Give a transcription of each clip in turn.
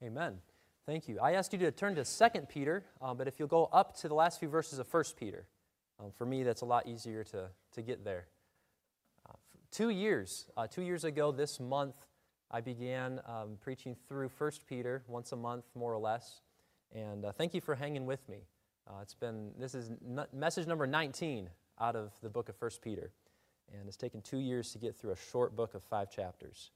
Amen. Thank you. I asked you to turn to 2 Peter, but if you'll go up to the last few verses of 1 Peter, for me that's a lot easier to get there. 2 years ago this month, I began preaching through 1 Peter once a month, more or less, and thank you for hanging with me. This is message number 19 out of the book of 1 Peter, and it's taken 2 years to get through a short book of 5 chapters.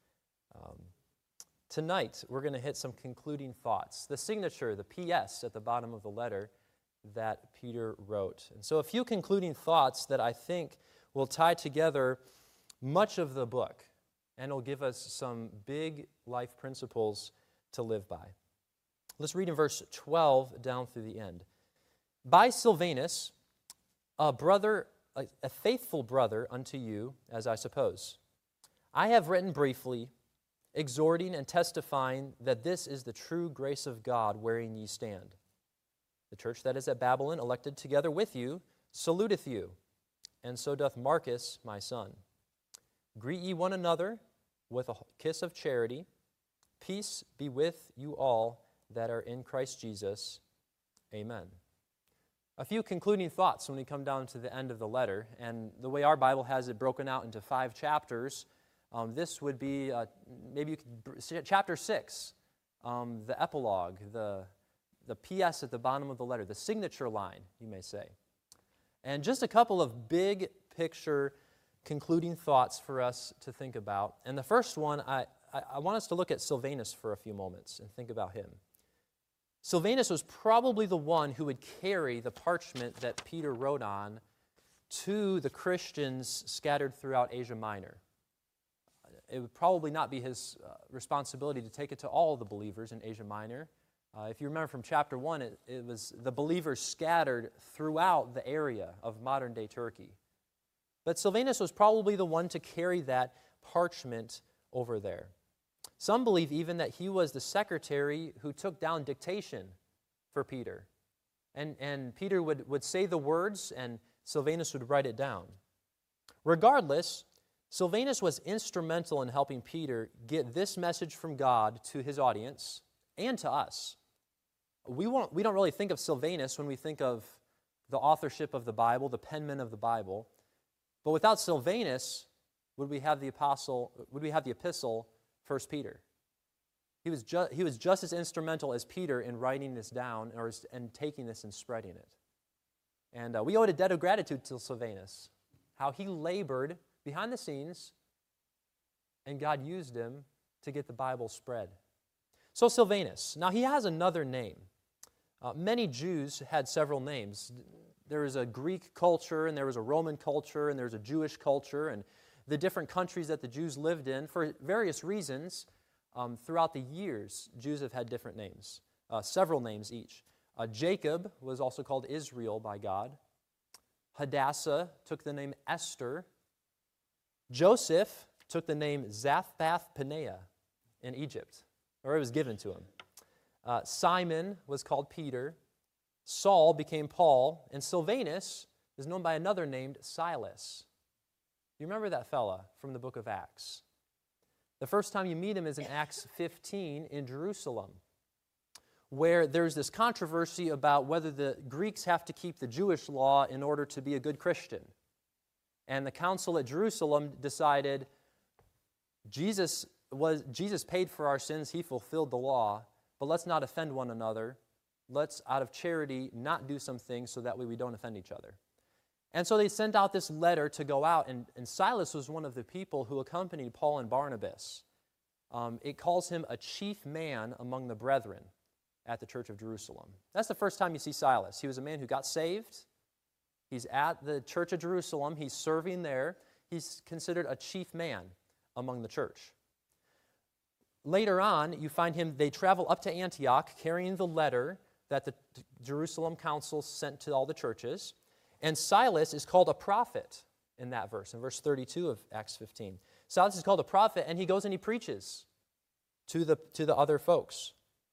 Tonight, we're going to hit some concluding thoughts, the signature, the P.S. at the bottom of the letter that Peter wrote. And so a few concluding thoughts that I think will tie together much of the book and will give us some big life principles to live by. Let's read in verse 12 down through the end. By Silvanus, a faithful brother unto you, as I suppose, I have written briefly, exhorting and testifying that this is the true grace of God wherein ye stand. The church that is at Babylon, elected together with you, saluteth you, and so doth Marcus, my son. Greet ye one another with a kiss of charity. Peace be with you all that are in Christ Jesus. Amen. A few concluding thoughts when we come down to the end of the letter, and the way our Bible has it broken out into 5 chapters, this would be, chapter 6, the epilogue, the P.S. at the bottom of the letter, the signature line, you may say. And just a couple of big picture concluding thoughts for us to think about. And the first one, I want us to look at Silvanus for a few moments and think about him. Silvanus was probably the one who would carry the parchment that Peter wrote on to the Christians scattered throughout Asia Minor. It would probably not be his responsibility to take it to all the believers in Asia Minor. If you remember from chapter 1, it was the believers scattered throughout the area of modern-day Turkey. But Silvanus was probably the one to carry that parchment over there. Some believe even that he was the secretary who took down dictation for Peter. And Peter would say the words, and Silvanus would write it down. Regardless, Silvanus was instrumental in helping Peter get this message from God to his audience and to us. We don't really think of Silvanus when we think of the authorship of the Bible, the penman of the Bible. But without Silvanus, would we have the epistle 1 Peter? He was just as instrumental as Peter in writing this down and taking this and spreading it. And we owe a debt of gratitude to Silvanus, how he labored behind the scenes, and God used him to get the Bible spread. So Silvanus, now he has another name. Many Jews had several names. There was a Greek culture, and there was a Roman culture, and there was a Jewish culture, and the different countries that the Jews lived in, for various reasons, throughout the years, Jews have had different names, several names each. Jacob was also called Israel by God. Hadassah took the name Esther. Joseph took the name Zaphnath-Paneah in Egypt, or it was given to him. Simon was called Peter. Saul became Paul, and Silvanus is known by another named Silas. You remember that fella from the book of Acts? The first time you meet him is in Acts 15 in Jerusalem, where there's this controversy about whether the Greeks have to keep the Jewish law in order to be a good Christian. And the council at Jerusalem decided Jesus paid for our sins, he fulfilled the law, but let's not offend one another. Let's, out of charity, not do some things so that way we don't offend each other. And so they sent out this letter to go out, and Silas was one of the people who accompanied Paul and Barnabas. It calls him a chief man among the brethren at the church of Jerusalem. That's the first time you see Silas. He was a man who got saved. He's at the church of Jerusalem. He's serving there. He's considered a chief man among the church. Later on, you find him, they travel up to Antioch carrying the letter that the Jerusalem council sent to all the churches. And Silas is called a prophet in that verse, in verse 32 of Acts 15. Silas is called a prophet, and he goes and he preaches to the other folks.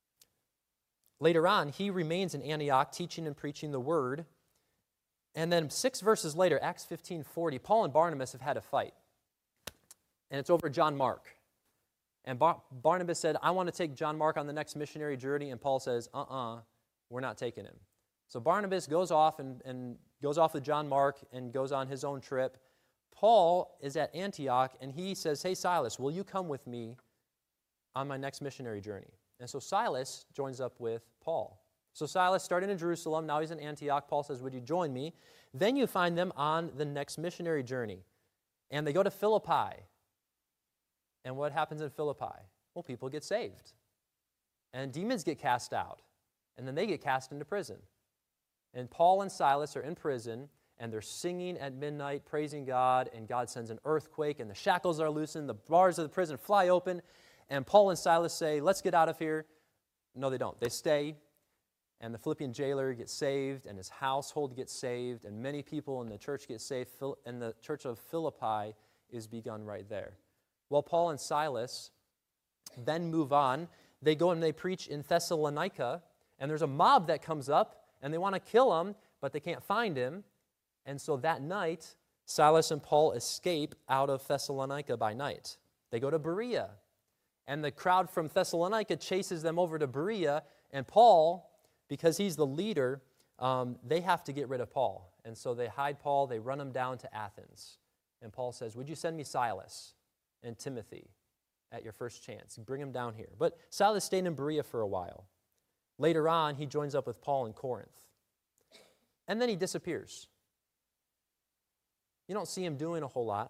Later on, he remains in Antioch teaching and preaching the word. And then 6 verses later, Acts 15:40, Paul and Barnabas have had a fight. And it's over John Mark. And Barnabas said, I want to take John Mark on the next missionary journey. And Paul says, we're not taking him. So Barnabas goes off and goes off with John Mark and goes on his own trip. Paul is at Antioch, and he says, hey, Silas, will you come with me on my next missionary journey? And so Silas joins up with Paul. So Silas started in Jerusalem. Now he's in Antioch. Paul says, would you join me? Then you find them on the next missionary journey. And they go to Philippi. And what happens in Philippi? Well, people get saved. And demons get cast out. And then they get cast into prison. And Paul and Silas are in prison, and they're singing at midnight, praising God, and God sends an earthquake, and the shackles are loosened, the bars of the prison fly open, and Paul and Silas say, let's get out of here. No, they don't. They stay, and the Philippian jailer gets saved, and his household gets saved, and many people in the church get saved, and the church of Philippi is begun right there. Well, Paul and Silas then move on. They go and they preach in Thessalonica, and there's a mob that comes up, and they want to kill him, but they can't find him. And so that night, Silas and Paul escape out of Thessalonica by night. They go to Berea, and the crowd from Thessalonica chases them over to Berea, and Paul, because he's the leader, they have to get rid of Paul. And so they hide Paul, they run him down to Athens. And Paul says, would you send me Silas and Timothy at your first chance? Bring him down here. But Silas stayed in Berea for a while. Later on, he joins up with Paul in Corinth. And then he disappears. You don't see him doing a whole lot.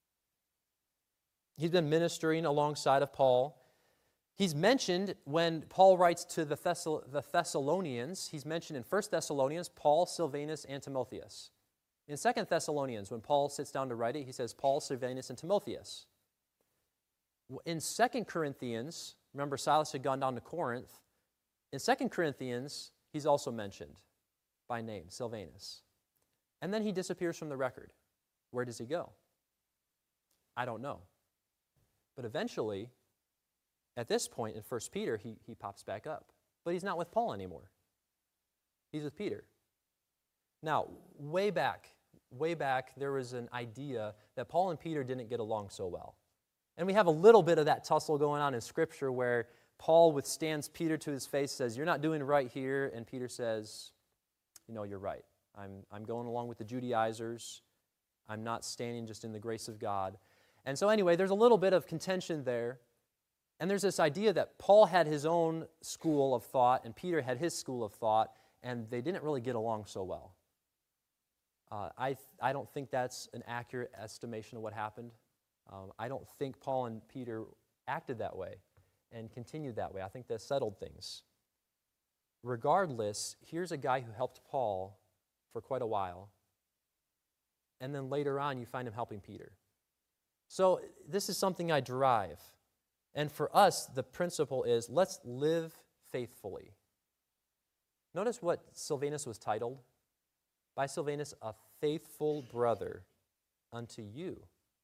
He's been ministering alongside of Paul. He's mentioned when Paul writes to the Thessalonians, he's mentioned in 1 Thessalonians, Paul, Silvanus, and Timotheus. In 2 Thessalonians, when Paul sits down to write it, he says Paul, Silvanus, and Timotheus. In 2 Corinthians, remember Silas had gone down to Corinth. In 2 Corinthians, he's also mentioned by name, Silvanus. And then he disappears from the record. Where does he go? I don't know. But eventually, at this point in 1 Peter, he pops back up. But he's not with Paul anymore. He's with Peter. Now, way back, there was an idea that Paul and Peter didn't get along so well. And we have a little bit of that tussle going on in Scripture where Paul withstands Peter to his face, says, you're not doing right here. And Peter says, you're right. I'm going along with the Judaizers. I'm not standing just in the grace of God. And so anyway, there's a little bit of contention there. And there's this idea that Paul had his own school of thought and Peter had his school of thought, and they didn't really get along so well. I don't think that's an accurate estimation of what happened. I don't think Paul and Peter acted that way and continued that way. I think that settled things. Regardless, here's a guy who helped Paul for quite a while, and then later on you find him helping Peter. So this is something I derive. And for us, the principle is let's live faithfully. Notice what Silvanus was titled. By Silvanus, a faithful brother unto you.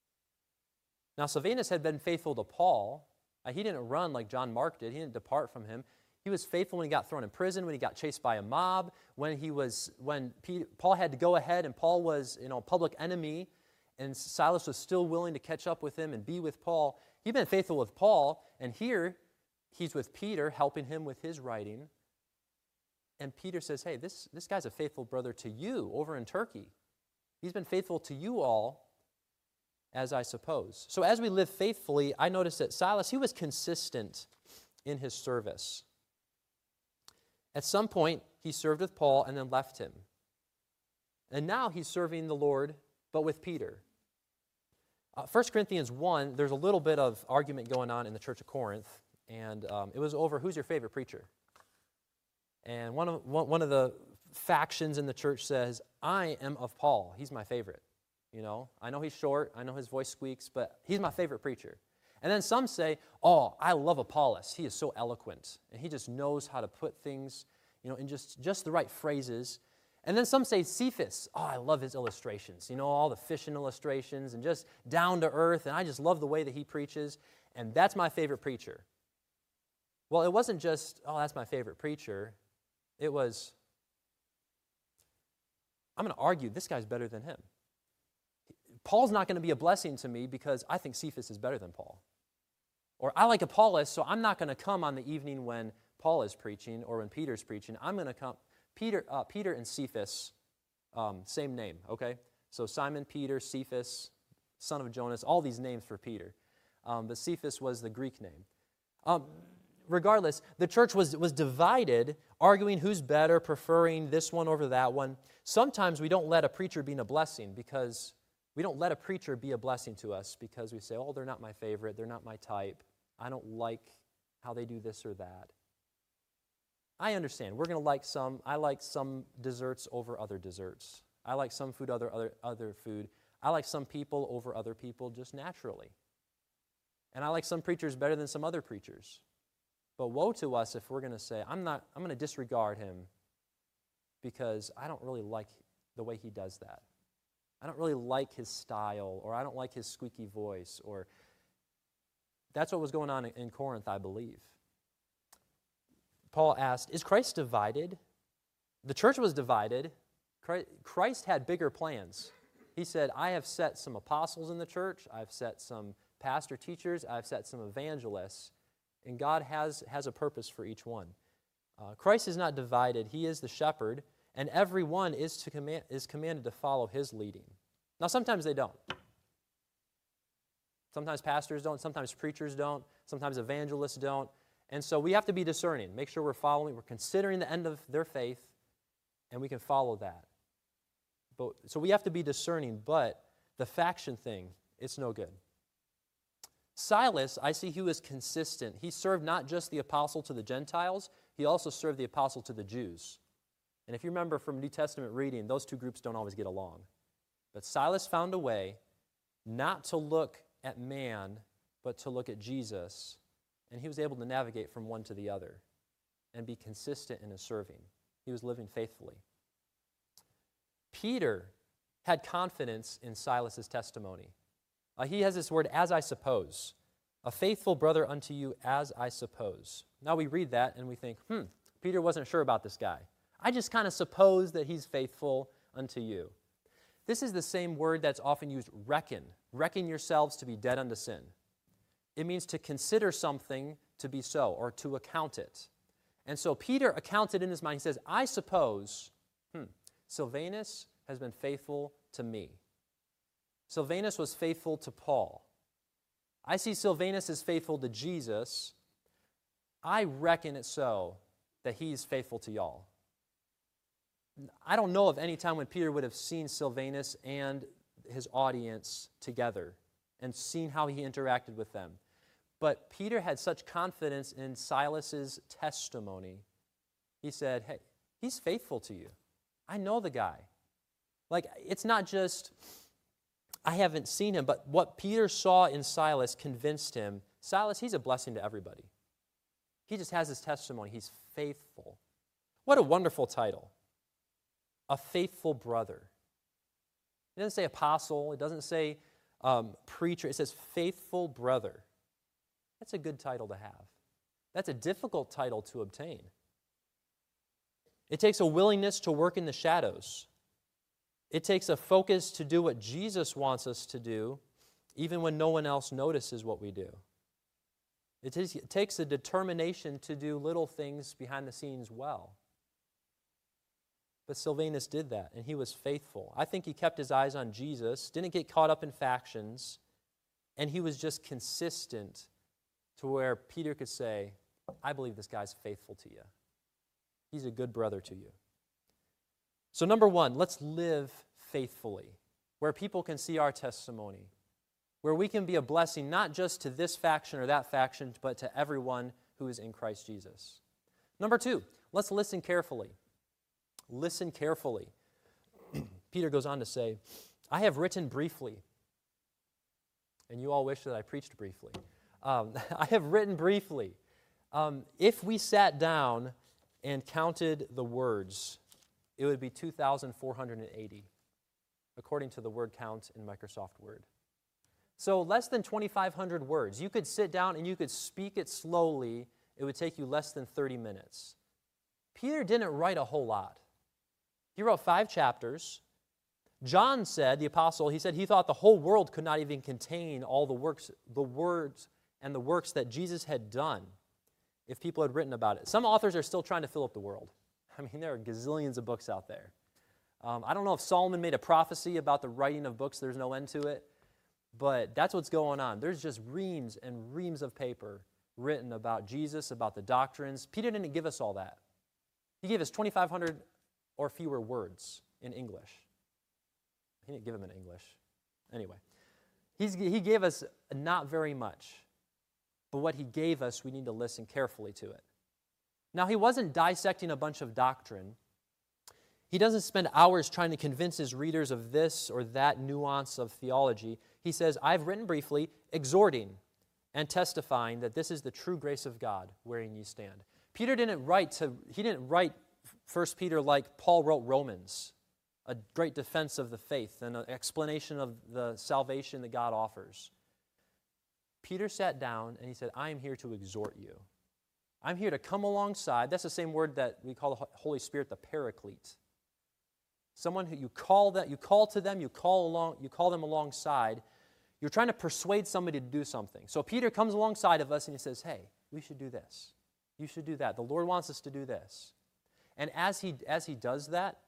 Now, Silvanus had been faithful to Paul. He didn't run like John Mark did. He didn't depart from him. He was faithful when he got thrown in prison, when he got chased by a mob, when Paul had to go ahead and Paul was, public enemy, and Silas was still willing to catch up with him and be with Paul. He'd been faithful with Paul, and here he's with Peter, helping him with his writing. And Peter says, hey, this guy's a faithful brother to you over in Turkey. He's been faithful to you all, as I suppose. So as we live faithfully, I noticed that Silas, he was consistent in his service. At some point, he served with Paul and then left him. And now he's serving the Lord, but with Peter. 1 Corinthians 1, there's a little bit of argument going on in the church of Corinth, and it was over who's your favorite preacher. And one of the factions in the church says, I am of Paul. He's my favorite. I know he's short. I know his voice squeaks, but he's my favorite preacher. And then some say, oh, I love Apollos. He is so eloquent, and he just knows how to put things, in just the right phrases. And then some say Cephas. Oh, I love his illustrations. All the fishing illustrations and just down to earth, and I just love the way that he preaches, and that's my favorite preacher. Well, it wasn't just, oh, that's my favorite preacher. It was, I'm going to argue this guy's better than him. Paul's not going to be a blessing to me because I think Cephas is better than Paul. Or I like Apollos, so I'm not going to come on the evening when Paul is preaching or when Peter's preaching. I'm going to come. Peter and Cephas, same name, okay? So Simon Peter, Cephas, son of Jonas, all these names for Peter. But Cephas was the Greek name. Regardless, the church was divided, arguing who's better, preferring this one over that one. Sometimes we don't let a preacher be a blessing because we don't let a preacher be a blessing to us because we say, oh, they're not my favorite, they're not my type, I don't like how they do this or that. I understand. We're going to like some. I like some desserts over other desserts. I like some food over other food. I like some people over other people just naturally. And I like some preachers better than some other preachers. But woe to us if we're going to say, I'm going to disregard him because I don't really like the way he does that. I don't really like his style, or I don't like his squeaky voice, or that's what was going on in Corinth, I believe. Paul asked, is Christ divided? The church was divided. Christ had bigger plans. He said, I have set some apostles in the church. I've set some pastor teachers. I've set some evangelists. And God has a purpose for each one. Christ is not divided. He is the shepherd, and everyone is commanded to follow his leading. Now, sometimes they don't. Sometimes pastors don't. Sometimes preachers don't. Sometimes evangelists don't. And so we have to be discerning, make sure we're considering the end of their faith, and we can follow that. So we have to be discerning, but the faction thing, it's no good. Silas, I see he was consistent. He served not just the apostle to the Gentiles, he also served the apostle to the Jews. And if you remember from New Testament reading, those two groups don't always get along. But Silas found a way not to look at man, but to look at Jesus. And he was able to navigate from one to the other and be consistent in his serving. He was living faithfully. Peter had confidence in Silas's testimony. He has this word, as I suppose. A faithful brother unto you, as I suppose. Now we read that and we think, Peter wasn't sure about this guy. I just kind of suppose that he's faithful unto you. This is the same word that's often used, reckon. Reckon yourselves to be dead unto sin. It means to consider something to be so, or to account it. And so Peter accounted in his mind. He says, I suppose Silvanus has been faithful to me. Silvanus was faithful to Paul. I see Silvanus as faithful to Jesus. I reckon it so that he's faithful to y'all. I don't know of any time when Peter would have seen Silvanus and his audience together and seen how he interacted with them. But Peter had such confidence in Silas's testimony. He said, hey, he's faithful to you. I know the guy. Like, it's not just, I haven't seen him, but what Peter saw in Silas convinced him, Silas, he's a blessing to everybody. He just has his testimony. He's faithful. What a wonderful title. A faithful brother. It doesn't say apostle. It doesn't say preacher. It says faithful brother. That's a good title to have. That's a difficult title to obtain. It takes a willingness to work in the shadows. It takes a focus to do what Jesus wants us to do, even when no one else notices what we do. It takes a determination to do little things behind the scenes well. But Silvanus did that, and he was faithful. I think he kept his eyes on Jesus, didn't get caught up in factions, and he was just consistent to where Peter could say, I believe this guy's faithful to you. He's a good brother to you. So number one, let's live faithfully, where people can see our testimony, where we can be a blessing not just to this faction or that faction, but to everyone who is in Christ Jesus. Number two, let's listen carefully. Listen carefully. Peter goes on to say, I have written briefly, and you all wish that I preached briefly. I have written briefly. If we sat down and counted the words, it would be 2,480, according to the word count in Microsoft Word. So less than 2,500 words. You could sit down and you could speak it slowly. It would take you less than 30 minutes. Peter didn't write a whole lot. He wrote 5 chapters. John said, the apostle, he said he thought the whole world could not even contain all the words and the works that Jesus had done if people had written about it. Some authors are still trying to fill up the world. I mean, there are gazillions of books out there. I don't know if Solomon made a prophecy about the writing of books. There's no end to it. But that's what's going on. There's just reams and reams of paper written about Jesus, about the doctrines. Peter didn't give us all that. He gave us 2,500 or fewer words in English. He didn't give them in English. Anyway, he gave us not very much. But what he gave us, we need to listen carefully to it. Now, he wasn't dissecting a bunch of doctrine. He doesn't spend hours trying to convince his readers of this or that nuance of theology. He says, I've written briefly, exhorting and testifying that this is the true grace of God wherein ye stand. Peter didn't write 1 Peter like Paul wrote Romans, a great defense of the faith and an explanation of the salvation that God offers. Peter sat down and he said, I am here to exhort you. I'm here to come alongside. That's the same word that we call the Holy Spirit, the Paraclete. Someone who you call to them, you call them alongside. You're trying to persuade somebody to do something. So Peter comes alongside of us and he says, hey, we should do this. You should do that. The Lord wants us to do this. And as he does that,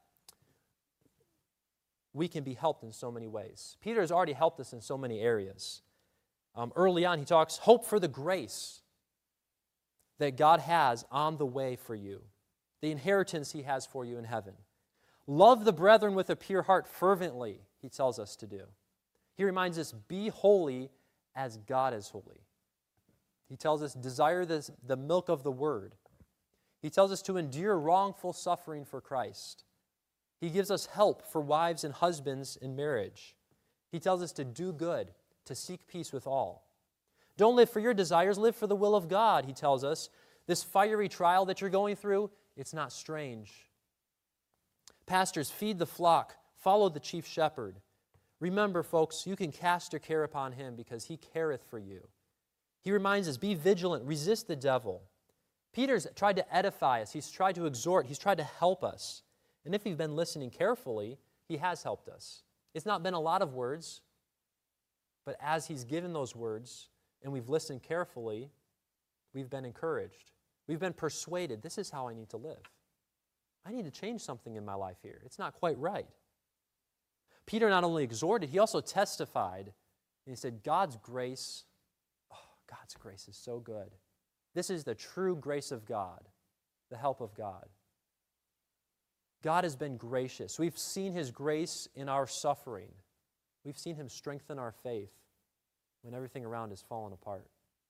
we can be helped in so many ways. Peter has already helped us in so many areas. Early on, he talks, hope for the grace that God has on the way for you, the inheritance he has for you in heaven. Love the brethren with a pure heart fervently, he tells us to do. He reminds us, be holy as God is holy. He tells us, desire the milk of the word. He tells us to endure wrongful suffering for Christ. He gives us help for wives and husbands in marriage. He tells us to do good, to seek peace with all. Don't live for your desires, live for the will of God, he tells us. This fiery trial that you're going through, it's not strange. Pastors, feed the flock, follow the chief shepherd. Remember, folks, you can cast your care upon him because he careth for you. He reminds us, be vigilant, resist the devil. Peter's tried to edify us. He's tried to exhort. He's tried to help us. And if you've been listening carefully, he has helped us. It's not been a lot of words, but as he's given those words and we've listened carefully, we've been encouraged. We've been persuaded, this is how I need to live. I need to change something in my life here. It's not quite right. Peter not only exhorted, he also testified. And he said, God's grace is so good. This is the true grace of God, the help of God. God has been gracious. We've seen his grace in our suffering. We've seen him strengthen our faith when everything around has fallen apart.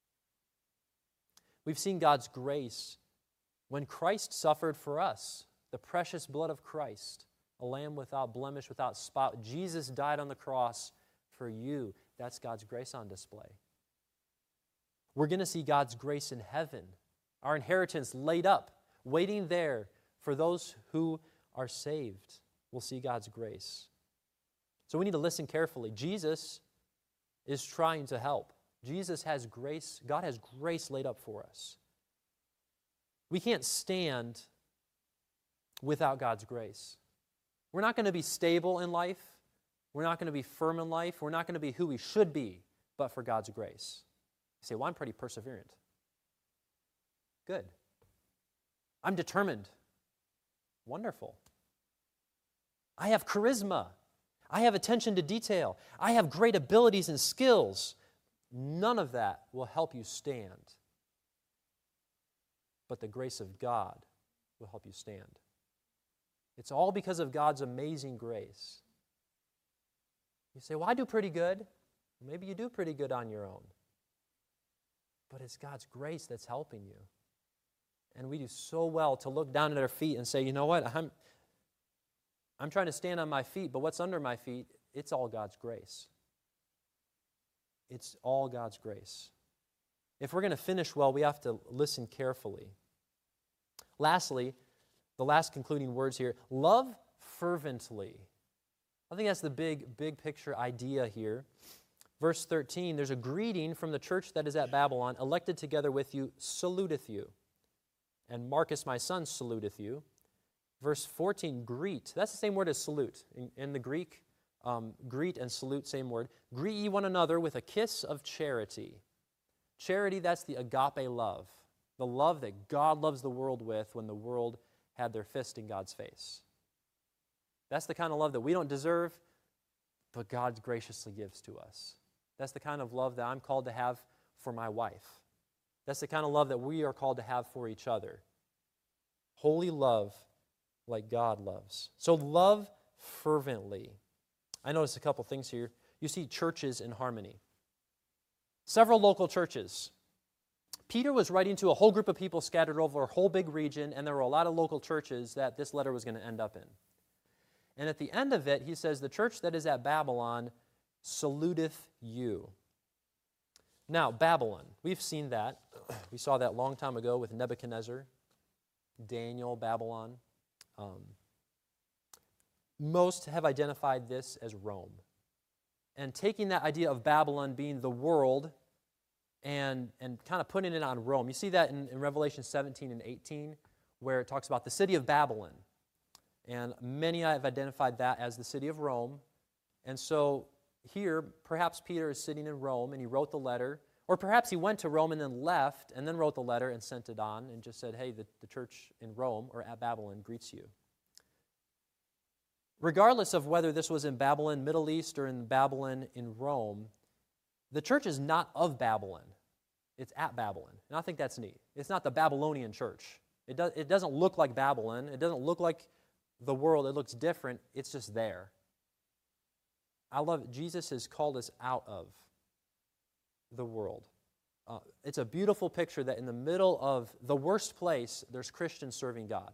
We've seen God's grace when Christ suffered for us, the precious blood of Christ, a lamb without blemish, without spot. Jesus died on the cross for you. That's God's grace on display. We're going to see God's grace in heaven, our inheritance laid up, waiting there for those who are saved. We'll see God's grace. So we need to listen carefully. Jesus is trying to help. Jesus has grace. God has grace laid up for us. We can't stand without God's grace. We're not going to be stable in life. We're not going to be firm in life. We're not going to be who we should be, but for God's grace. You say, well, I'm pretty perseverant. Good. I'm determined. Wonderful. I have charisma. I have attention to detail. I have great abilities and skills. None of that will help you stand. But the grace of God will help you stand. It's all because of God's amazing grace. You say, well, I do pretty good. Maybe you do pretty good on your own. But it's God's grace that's helping you. And we do so well to look down at our feet and say, you know what, I'm trying to stand on my feet, but what's under my feet, it's all God's grace. It's all God's grace. If we're going to finish well, we have to listen carefully. Lastly, the last concluding words here, love fervently. I think that's the big picture idea here. Verse 13, there's a greeting from the church that is at Babylon, elected together with you, saluteth you. And Marcus, my son, saluteth you. Verse 14, greet. That's the same word as salute. In the Greek, greet and salute, same word. Greet ye one another with a kiss of charity. Charity, that's the agape love, the love that God loves the world with when the world had their fist in God's face. That's the kind of love that we don't deserve, but God graciously gives to us. That's the kind of love that I'm called to have for my wife. That's the kind of love that we are called to have for each other. Holy love like God loves. So love fervently. I noticed a couple things here. You see churches in harmony. Several local churches. Peter was writing to a whole group of people scattered over a whole big region, and there were a lot of local churches that this letter was going to end up in. And at the end of it, he says, the church that is at Babylon saluteth you. Now, Babylon, we've seen that. We saw that a long time ago with Nebuchadnezzar, Daniel, Babylon. Most have identified this as Rome. And taking that idea of Babylon being the world and kind of putting it on Rome. You see that in Revelation 17 and 18, where it talks about the city of Babylon. And many have identified that as the city of Rome. And so here, perhaps Peter is sitting in Rome and he wrote the letter, or perhaps he went to Rome and then left and then wrote the letter and sent it on and just said, hey, the church in Rome or at Babylon greets you. Regardless of whether this was in Babylon, Middle East, or in Babylon in Rome, the church is not of Babylon. It's at Babylon. And I think that's neat. It's not the Babylonian church. It doesn't look like Babylon. It doesn't look like the world. It looks different. It's just there. I love it. Jesus has called us out of the world. It's a beautiful picture that in the middle of the worst place, there's Christians serving God.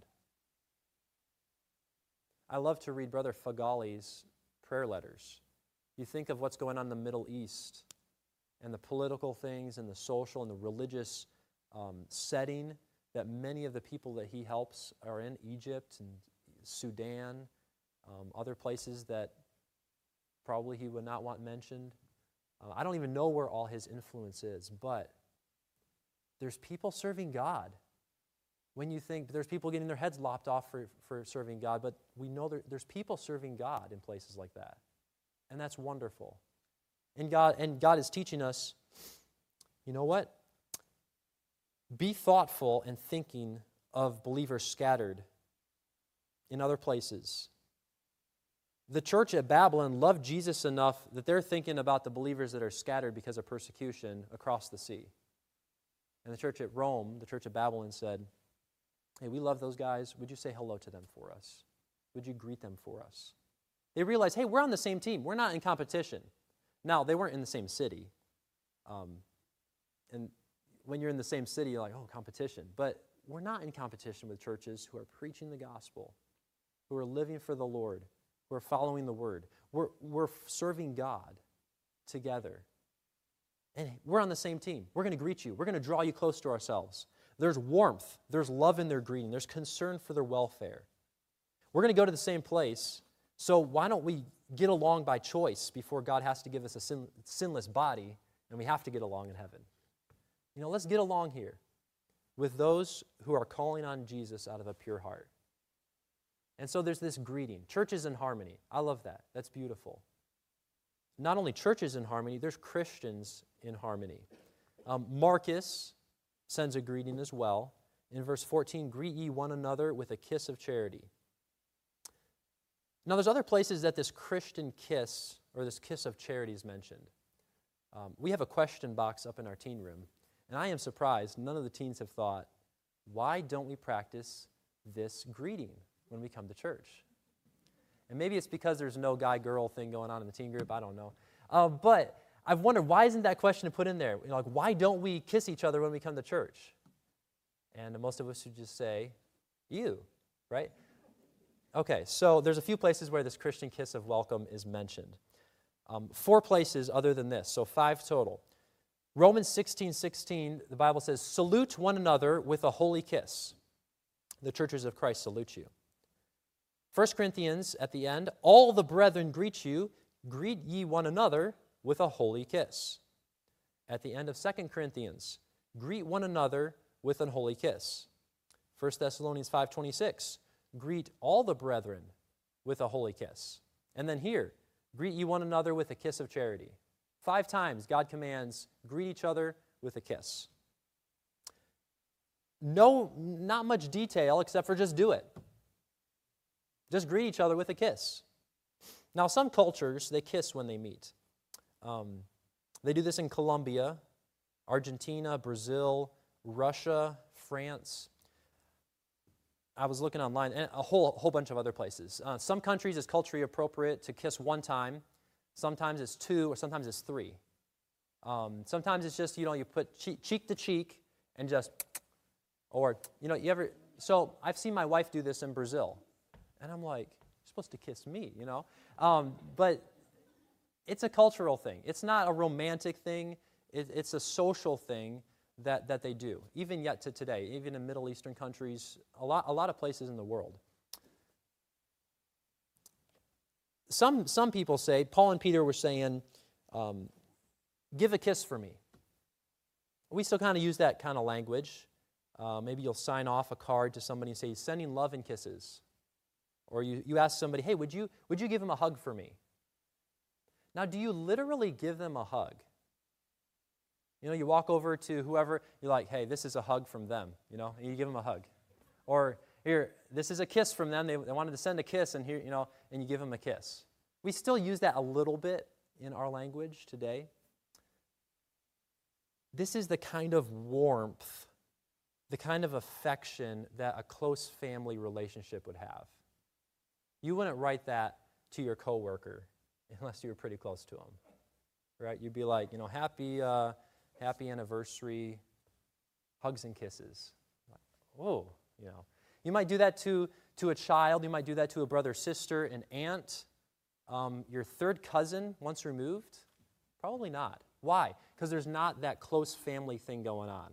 I love to read Brother Fagali's prayer letters. You think of what's going on in the Middle East and the political things and the social and the religious setting that many of the people that he helps are in, Egypt and Sudan, other places that probably he would not want mentioned. I don't even know where all his influence is, but there's people serving God. When you think there's people getting their heads lopped off for serving God, but we know there's people serving God in places like that. And that's wonderful. And God is teaching us, you know what? Be thoughtful and thinking of believers scattered in other places. The church at Babylon loved Jesus enough that they're thinking about the believers that are scattered because of persecution across the sea. And the church at Rome, the church at Babylon said, hey, we love those guys. Would you say hello to them for us? Would you greet them for us? They realized, hey, we're on the same team. We're not in competition. Now, they weren't in the same city. And when you're in the same city, you're like, oh, competition. But we're not in competition with churches who are preaching the gospel, who are living for the Lord, who are following the word. We're serving God together. And we're on the same team. We're going to greet you. We're going to draw you close to ourselves. There's warmth. There's love in their greeting. There's concern for their welfare. We're going to go to the same place, so why don't we get along by choice before God has to give us a sinless body and we have to get along in heaven? You know, let's get along here with those who are calling on Jesus out of a pure heart. And so there's this greeting. Churches in harmony. I love that. That's beautiful. Not only churches in harmony, there's Christians in harmony. Marcus sends a greeting as well. In verse 14, greet ye one another with a kiss of charity. Now, there's other places that this Christian kiss, or this kiss of charity, is mentioned. We have a question box up in our teen room, and I am surprised none of the teens have thought, why don't we practice this greeting when we come to church? And maybe it's because there's no guy-girl thing going on in the teen group, I don't know. But I've wondered, why isn't that question put in there? You know, like, why don't we kiss each other when we come to church? And most of us would just say, you, right? Okay, so there's a few places where this Christian kiss of welcome is mentioned. 4 places other than this, so 5 total. Romans 16:16, the Bible says, salute one another with a holy kiss. The churches of Christ salute you. 1 Corinthians, at the end, all the brethren greet you, greet ye one another with a holy kiss. At the end of 2 Corinthians, greet one another with an holy kiss. 1 Thessalonians 5:26, greet all the brethren with a holy kiss. And then here, greet ye one another with a kiss of charity. 5 times God commands, greet each other with a kiss. No, not much detail except for just do it. Just greet each other with a kiss. Now, some cultures, they kiss when they meet. They do this in Colombia, Argentina, Brazil, Russia, France. I was looking online, and a whole bunch of other places. Some countries, it's culturally appropriate to kiss one time. Sometimes it's two, or sometimes it's three. Sometimes it's just, you put cheek to cheek and just, or, so I've seen my wife do this in Brazil. And I'm like, you're supposed to kiss me, But it's a cultural thing. It's not a romantic thing. It's a social thing that they do, even yet to today, even in Middle Eastern countries, a lot of places in the world. Some people say, Paul and Peter were saying, give a kiss for me. We still kind of use that kind of language. Maybe you'll sign off a card to somebody and say, sending love and kisses. Or you ask somebody, hey, would you give him a hug for me? Now, do you literally give them a hug? You walk over to whoever, you're like, hey, this is a hug from them, and you give them a hug. Or, here, this is a kiss from them. They wanted to send a kiss, and here, and you give them a kiss. We still use that a little bit in our language today. This is the kind of warmth, the kind of affection that a close family relationship would have. You wouldn't write that to your coworker unless you were pretty close to them, right? You'd be like, happy anniversary, hugs and kisses. Whoa, You might do that to a child. You might do that to a brother, sister, an aunt, your third cousin once removed. Probably not. Why? Because there's not that close family thing going on.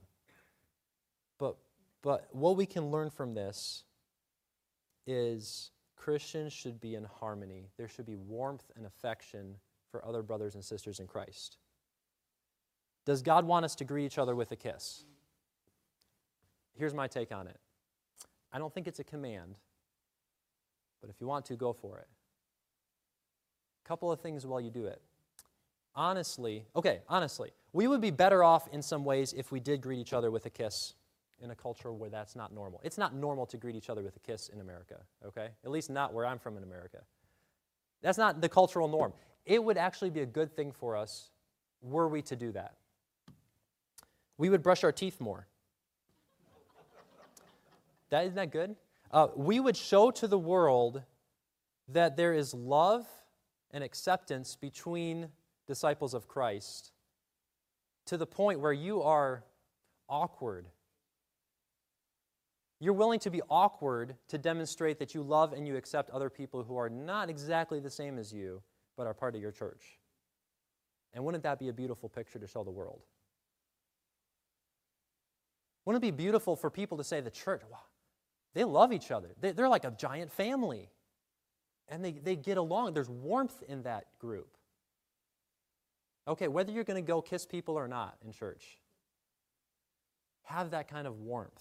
But what we can learn from this is Christians should be in harmony. There should be warmth and affection for other brothers and sisters in Christ. Does God want us to greet each other with a kiss? Here's my take on it. I don't think it's a command, but if you want to, go for it. A couple of things while you do it. Honestly, we would be better off in some ways if we did greet each other with a kiss in a culture where that's not normal. It's not normal to greet each other with a kiss in America, okay? At least not where I'm from in America. That's not the cultural norm. It would actually be a good thing for us were we to do that. We would brush our teeth more. Isn't that good? We would show to the world that there is love and acceptance between disciples of Christ to the point where you are awkward. You're willing to be awkward to demonstrate that you love and you accept other people who are not exactly the same as you, but are part of your church. And wouldn't that be a beautiful picture to show the world? Wouldn't it be beautiful for people to say the church, wow, they love each other. They're like a giant family. And they get along. There's warmth in that group. Okay, whether you're going to go kiss people or not in church, have that kind of warmth.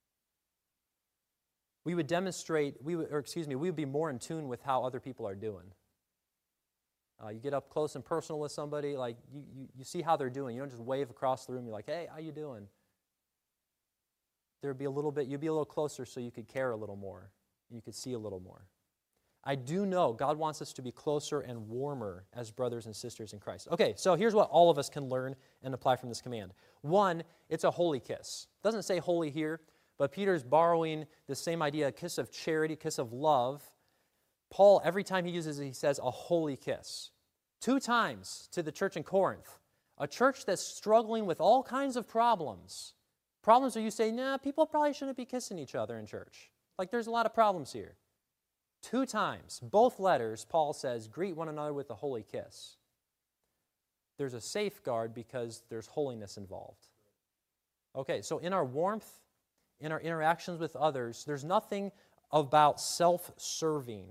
We would be more in tune with how other people are doing. You get up close and personal with somebody, like you see how they're doing. You don't just wave across the room. You're like, hey, how you doing? You'd be a little closer so you could care a little more. You could see a little more. I do know God wants us to be closer and warmer as brothers and sisters in Christ. Okay, so here's what all of us can learn and apply from this command. One, it's a holy kiss. It doesn't say holy here, but Peter's borrowing the same idea, a kiss of charity, a kiss of love. Paul, every time he uses it, he says a holy kiss. 2 times to the church in Corinth, a church that's struggling with all kinds of problems. Problems where you say, nah, people probably shouldn't be kissing each other in church. Like there's a lot of problems here. 2 times, both letters, Paul says, greet one another with a holy kiss. There's a safeguard because there's holiness involved. Okay, so in our warmth, in our interactions with others, there's nothing about self-serving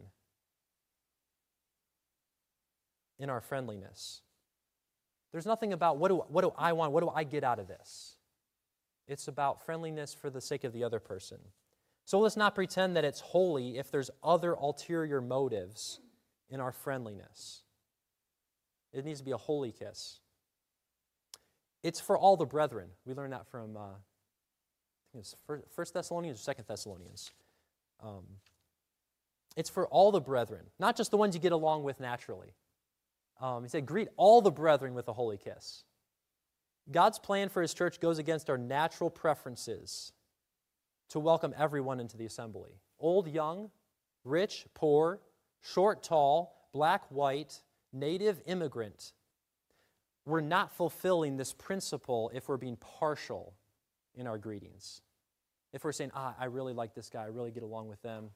in our friendliness. There's nothing about what do I want, what do I get out of this? It's about friendliness for the sake of the other person. So let's not pretend that it's holy if there's other ulterior motives in our friendliness. It needs to be a holy kiss. It's for all the brethren. We learned that from, I think it's 1 Thessalonians or 2 Thessalonians. It's for all the brethren, not just the ones you get along with naturally. He said, greet all the brethren with a holy kiss. God's plan for his church goes against our natural preferences to welcome everyone into the assembly. Old, young, rich, poor, short, tall, black, white, native, immigrant. We're not fulfilling this principle if we're being partial in our greetings. If we're saying, I really like this guy, I really get along with them,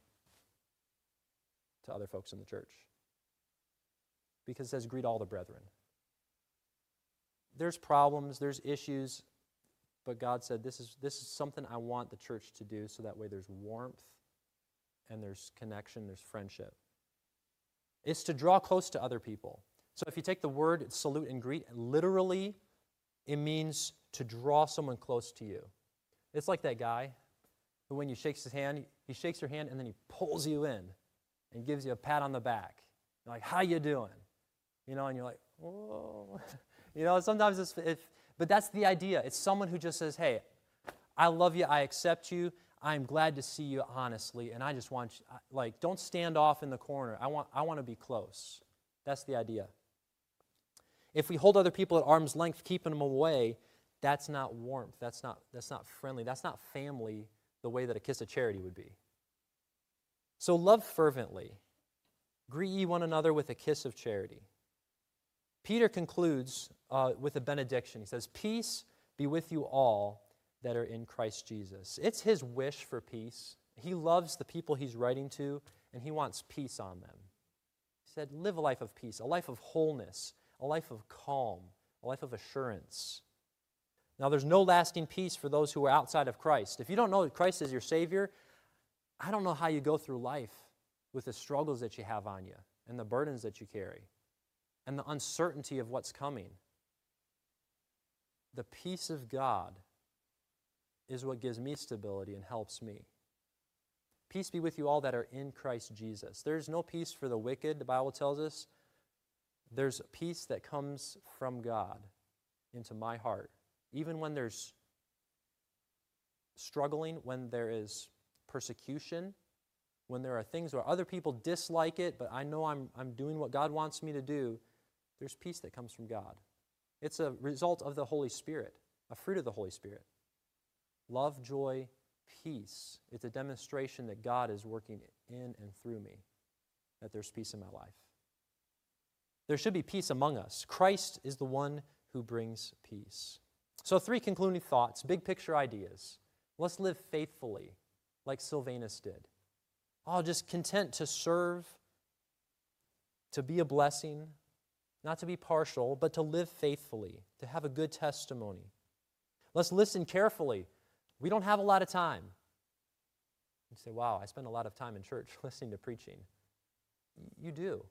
to other folks in the church. Because it says, greet all the brethren. There's problems, there's issues, but God said, this is something I want the church to do, so that way there's warmth and there's connection, there's friendship. It's to draw close to other people. So if you take the word salute and greet, literally, it means to draw someone close to you. It's like that guy who, when you shake his hand, he shakes your hand and then he pulls you in and gives you a pat on the back. You're like, how you doing? And you're like, whoa. Sometimes but that's the idea. It's someone who just says, hey, I love you, I accept you, I'm glad to see you honestly, and I just want you, don't stand off in the corner. I want to be close. That's the idea. If we hold other people at arm's length, keeping them away, that's not warmth. That's not friendly. That's not family the way that a kiss of charity would be. So love fervently. Greet ye one another with a kiss of charity. Peter concludes with a benediction. He says, peace be with you all that are in Christ Jesus. It's his wish for peace. He loves the people he's writing to, and he wants peace on them. He said, live a life of peace, a life of wholeness, a life of calm, a life of assurance. Now, there's no lasting peace for those who are outside of Christ. If you don't know that Christ is your Savior, I don't know how you go through life with the struggles that you have on you and the burdens that you carry and the uncertainty of what's coming. The peace of God is what gives me stability and helps me. Peace be with you all that are in Christ Jesus. There's no peace for the wicked, the Bible tells us. There's peace that comes from God into my heart. Even when there's struggling, when there is persecution, when there are things where other people dislike it, but I know I'm doing what God wants me to do, there's peace that comes from God. It's a result of the Holy Spirit, a fruit of the Holy Spirit. Love, joy, peace. It's a demonstration that God is working in and through me, that there's peace in my life. There should be peace among us. Christ is the one who brings peace. So 3 concluding thoughts, big picture ideas. Let's live faithfully like Silvanus did. Just content to serve, to be a blessing, not to be partial, but to live faithfully, to have a good testimony. Let's listen carefully. We don't have a lot of time. You say, wow, I spend a lot of time in church listening to preaching. You do.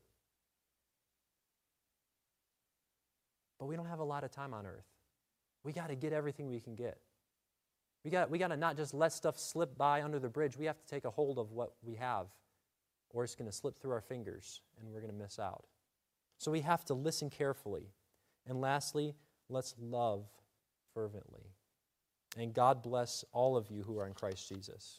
But we don't have a lot of time on earth. We got to get everything we can get. We got to not just let stuff slip by under the bridge. We have to take a hold of what we have, or it's going to slip through our fingers, and we're going to miss out. So we have to listen carefully. And lastly, let's love fervently. And God bless all of you who are in Christ Jesus.